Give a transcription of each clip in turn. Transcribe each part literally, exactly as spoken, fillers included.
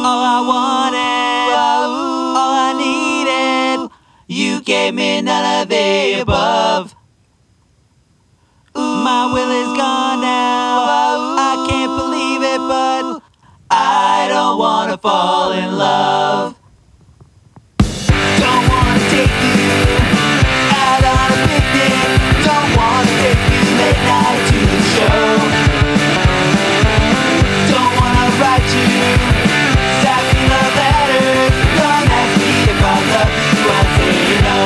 all I wanted, all I needed. You gave me none of the above. My will is gone now, I can't believe it, but I don't wanna fall in love. Don't wanna take you out on a picnic, don't wanna take you late night to the show. Don't wanna write you sappy love letters, don't ask me if I love you, I say no.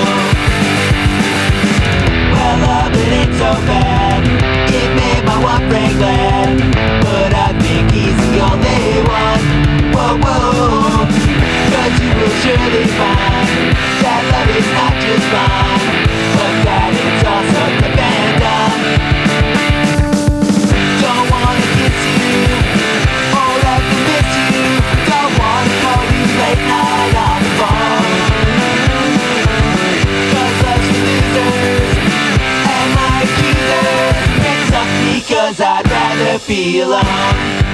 Well, love, it ain't so bad, it made my one friend glad, but I think he's the only one. Whoa, whoa, but you will surely find that love is not just mine, but that it's also dependent. Don't wanna kiss you, or have to miss you, don't wanna call you late night on the phone, cause love's for losers, and my accusers, it's up because I'd rather be alone.